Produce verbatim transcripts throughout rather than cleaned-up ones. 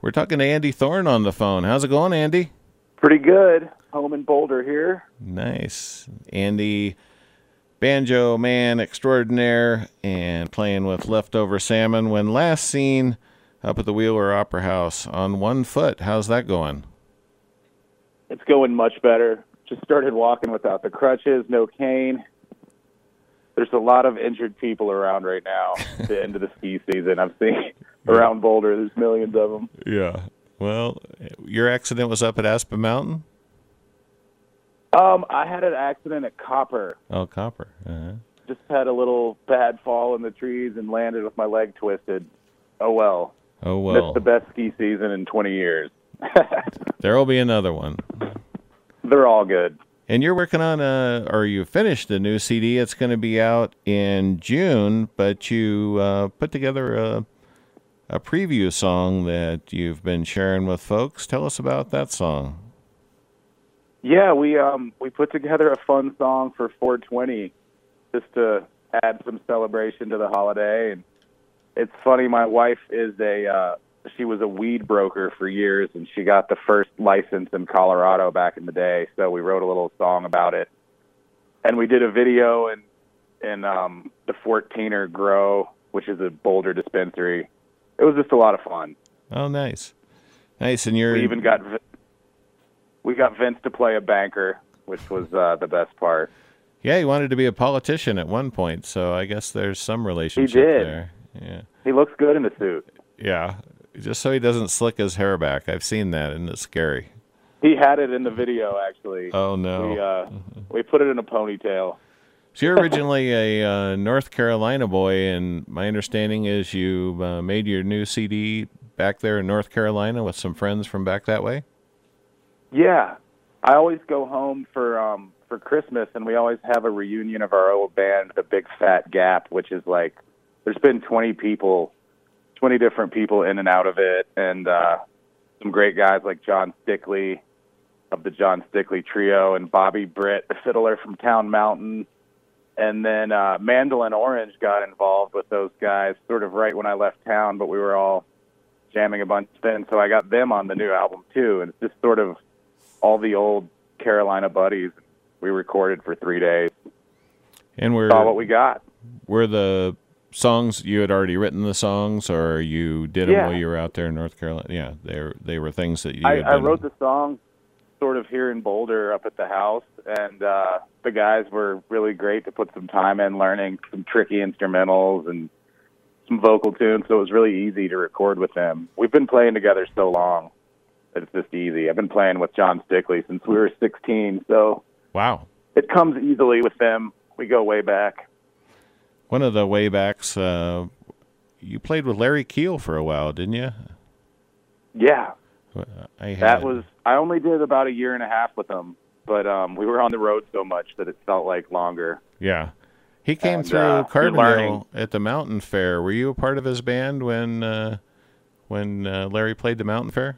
We're talking to Andy Thorne on the phone. How's it going, Andy? Pretty good. Home in Boulder here. Nice. Andy, banjo man extraordinaire and playing with Leftover Salmon when last seen up at the Wheeler Opera House on one foot. How's that going? It's going much better. Just started walking without the crutches, no cane. There's a lot of injured people around right now at the end of the ski season. I've seen around Boulder. There's millions of them. Yeah. Well, your accident was up at Aspen Mountain? Um, I had an accident at Copper. Oh, Copper. Uh-huh. Just had a little bad fall in the trees and landed with my leg twisted. Oh, well. Oh, well. Missed the best ski season in twenty years. There will be another one. They're all good. And you're working on a, or you finished a new C D. It's going to be out in June, but you uh, put together a, a preview song that you've been sharing with folks. Tell us about that song. Yeah, we um we put together a fun song for four twenty just to add some celebration to the holiday. And it's funny, my wife is a uh, she was a weed broker for years, and she got the first license in Colorado back in the day. So we wrote a little song about it, and we did a video in in um, the fourteener Grow, which is a Boulder dispensary. It was just a lot of fun. Oh, nice, nice. And you're we even got we got Vince to play a banker, which was uh, the best part. Yeah, he wanted to be a politician at one point, so I guess there's some relationship he did. there. Yeah, he looks good in the suit. Yeah. Just so he doesn't slick his hair back. I've seen that, and it's scary. He had it in the video, actually. Oh, no. We, uh, we put it in a ponytail. So you're originally a uh, North Carolina boy, and my understanding is you uh, made your new C D back there in North Carolina with some friends from back that way? Yeah. I always go home for um, for Christmas, and we always have a reunion of our old band, The Big Fat Gap, which is like, there's been twenty people twenty different people in and out of it, and uh, some great guys like John Stickley of the John Stickley Trio and Bobby Britt, the fiddler from Town Mountain. And then uh, Mandolin Orange got involved with those guys sort of right when I left town, but we were all jamming a bunch then, so I got them on the new album too. And it's just sort of all the old Carolina buddies. We recorded for three days. And we're saw what we got. We're the songs, you had already written the songs, or you did them yeah. while you were out there in North Carolina? Yeah, they were, they were things that you I, had I done. wrote the songs sort of here in Boulder up at the house, and uh, the guys were really great to put some time in learning some tricky instrumentals and some vocal tunes, so it was really easy to record with them. We've been playing together so long that it's just easy. I've been playing with John Stickley since we were sixteen, so wow, it comes easily with them. We go way back. One of the waybacks, uh, you played with Larry Keel for a while, didn't you? Yeah. I had... That was, I only did about a year and a half with him, but um, we were on the road so much that it felt like longer. Yeah. He came and, through uh, Carbondale at the Mountain Fair. Were you a part of his band when uh, when uh, Larry played the Mountain Fair?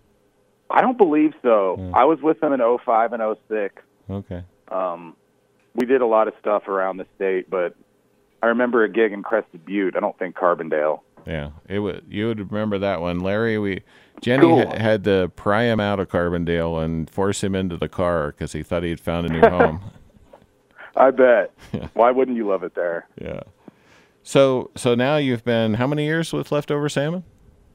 I don't believe so. Mm. I was with him in oh five and oh six. Okay. Um, we did a lot of stuff around the state, but I remember a gig in Crested Butte. I don't think Carbondale. Yeah, it was. You would remember that one, Larry. We Jenny cool. ha- had to pry him out of Carbondale and force him into the car because he thought he had found a new home. I bet. Why wouldn't you love it there? Yeah. So so now you've been how many years with Leftover Salmon?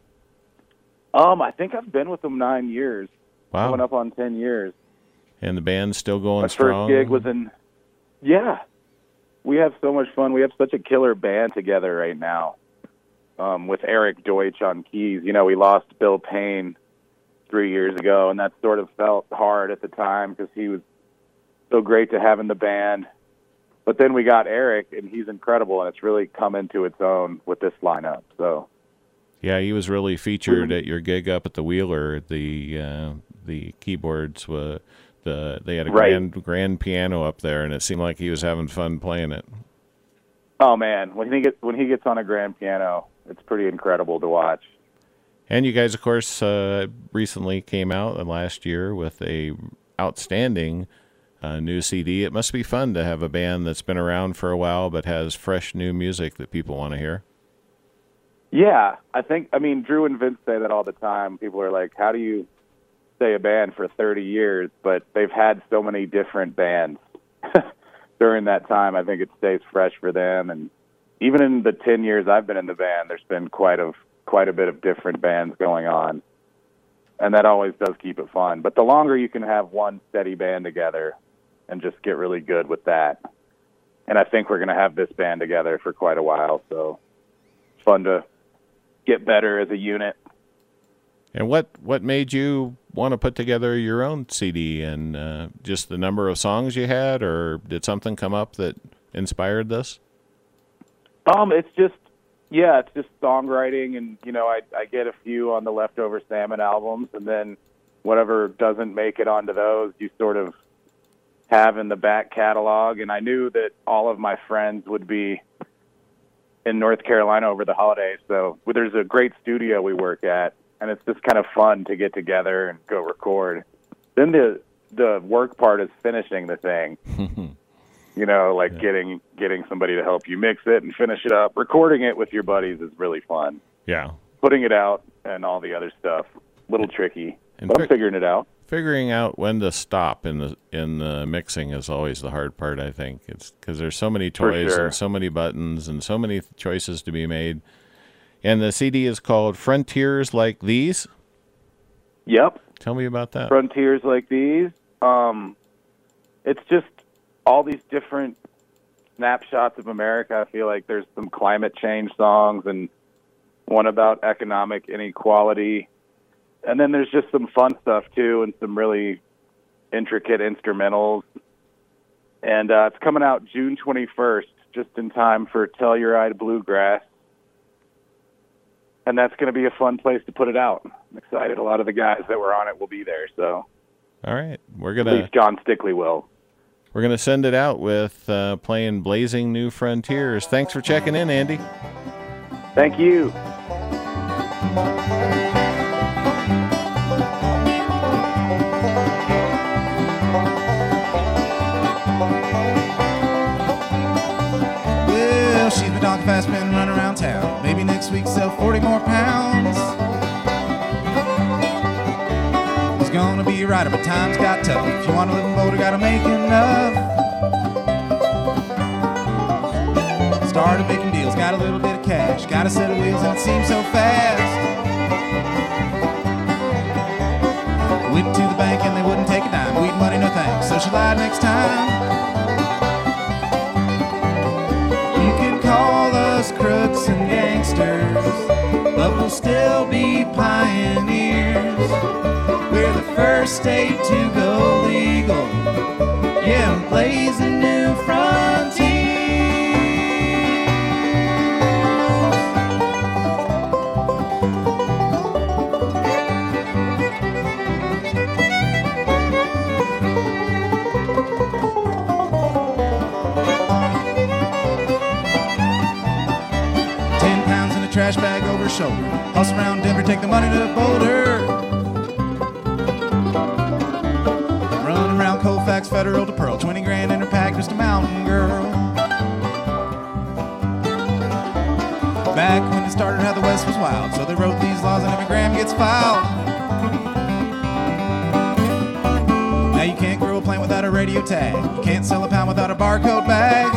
Um, I think I've been with them nine years. Wow. Coming up on ten years. And the band's still going My strong? first gig was in. Yeah. We have so much fun. We have such a killer band together right now. Um, with Eric Deutsch on keys. You know, we lost Bill Payne three years ago, and that sort of felt hard at the time because he was so great to have in the band. But then we got Eric, and he's incredible, and it's really come into its own with this lineup. So, yeah, he was really featured at your gig up at the Wheeler. The uh, the keyboards were the they had a right. grand grand piano up there, and it seemed like he was having fun playing it. Oh man, when he gets when he gets on a grand piano, it's pretty incredible to watch. And you guys, of course, uh, recently came out last year with a outstanding uh, new C D. It must be fun to have a band that's been around for a while but has fresh new music that people want to hear. Yeah, I think, I mean, Drew and Vince say that all the time. People are like, how do you stay a band for thirty years? But they've had so many different bands during that time. I think it stays fresh for them. And even in the ten years I've been in the band, there's been quite a, quite a bit of different bands going on. And that always does keep it fun. But the longer you can have one steady band together and just get really good with that. And I think we're going to have this band together for quite a while. So it's fun to get better as a unit. And what, what made you want to put together your own C D, and uh, just the number of songs you had, or did something come up that inspired this? Um, it's just, yeah, it's just songwriting, and, you know, I, I get a few on the Leftover Salmon albums, and then whatever doesn't make it onto those, you sort of have in the back catalog. And I knew that all of my friends would be in North Carolina over the holidays, so there's a great studio we work at, and it's just kind of fun to get together and go record. Then the the work part is finishing the thing. You know, like yeah. getting getting somebody to help you mix it and finish it up. Recording it with your buddies is really fun. Yeah. Putting it out and all the other stuff, a little tricky, and but fi- I'm figuring it out. Figuring out when to stop in the in the mixing is always the hard part, I think. It's because there's so many toys sure. and so many buttons and so many choices to be made. And the C D is called Frontiers Like These? Yep. Tell me about that. Frontiers Like These. Um, it's just all these different snapshots of America. I feel like there's some climate change songs and one about economic inequality. And then there's just some fun stuff, too, and some really intricate instrumentals. And uh, it's coming out June twenty-first, just in time for Telluride Bluegrass. And that's going to be a fun place to put it out. I'm excited. A lot of the guys that were on it will be there. So, all right, we're gonna. At least John Stickley will. We're gonna send it out with uh, playing "Blazing New Frontiers." Thanks for checking in, Andy. Thank you. Well, she's been talking fast, been running around town. Maybe next week sell forty more pounds. It's gonna be right, but times got tough. If you want to live in Boulder, gotta make enough. Started making deals, got a little bit of cash, got a set of wheels, and it seems so fast. Went to the bank and they wouldn't take a dime. Weed money, no thanks, so she lied next time. You can call us crooks and gangsters, but we'll still be pioneers. We're the first state to go legal. Yeah, we're blazing new frontiers. Ten pounds in a trash bag over her shoulder. Hustle around Denver, take the money to Boulder. Colfax Federal to Pearl, twenty grand in her pack, just a mountain girl. Back when it started, how the West was wild, so they wrote these laws and every gram gets filed. Now you can't grow a plant without a radio tag. You can't sell a pound without a barcode bag.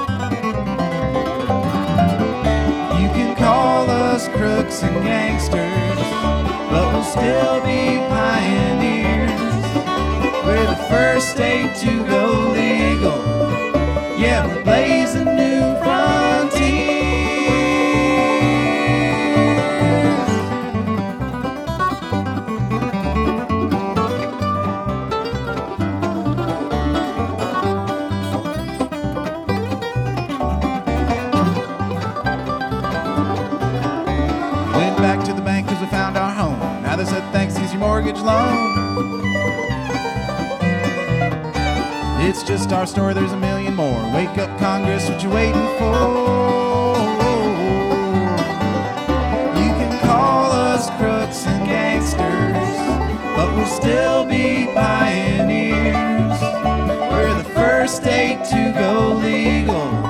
You can call us crooks and gangsters, but we'll still be pioneers. We're the first state to go legal. Yeah, we're blazing new frontiers. Went back to the bank because we found our home. Now they said thanks, here's your mortgage loan. It's just our story, there's a million more. Wake up, Congress, what you waiting for? You can call us crooks and gangsters, but we'll still be pioneers. We're the first state to go legal.